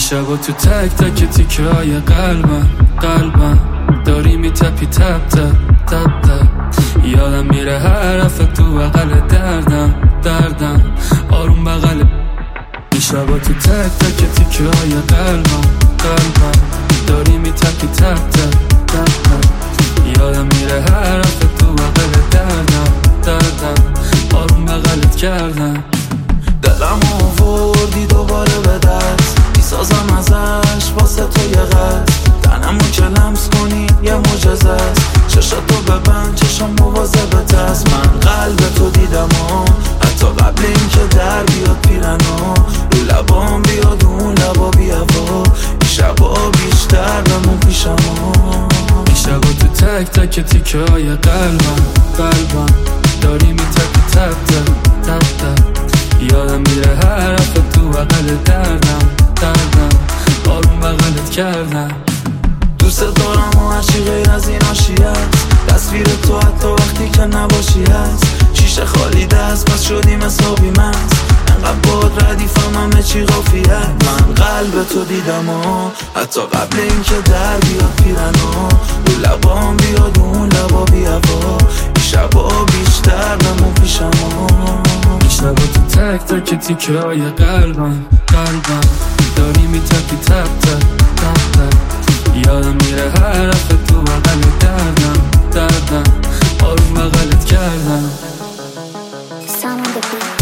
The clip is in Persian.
شبا تو تک تک تیکه های قلبم داری میتپی تپ تپ تپ تپ. یادم میره هر رفت تو بغل دردم آروم بغل. شبا تو تک تک تیکه های قلبم داری میتپی تپ تپ تپ تپ. یادم میره هر رفت تو بغل دردم آروم بغلت کردم. دلم آوردی دوباره به دست میسازم ازش واسه تو یه قد. تنمو که لمس کنی یه معجزه است. چشاتو ببند چشم مواظبت است. من قلب تو دیدم حتی قبل این که در بیاد پیرنا. رو لبام بیاد اون لبا بی هوا. این شبا بیشتر بمون پیشم. این شبا تو تک تک تیکه های قلبم داری میتپی تپ تپ تپ تپ. یادم میره هر رفت تو بغل دردم آروم بغلت کردم. دوست دارم و هرچی غیر از این عاشی هست. تصویر تو حتی وقتی که نباشی هست. شیشه خالی دست پس شدیم حسابی مست. انقدر باد ردیفم همه چی غافیه. من قلب تو دیدم حتی قبل این که در بیاد پیرنا. رو لبام بیاد اون لبا بی هوا. این شبا بیشتر بمون پیشم. این شبا تو تک تک تیکه های قلبم داری میتپی تپ تپ تپ تپ. یادم میره هر رفت تو بغل دردم آروم بغلت کردم. Sound on the beat.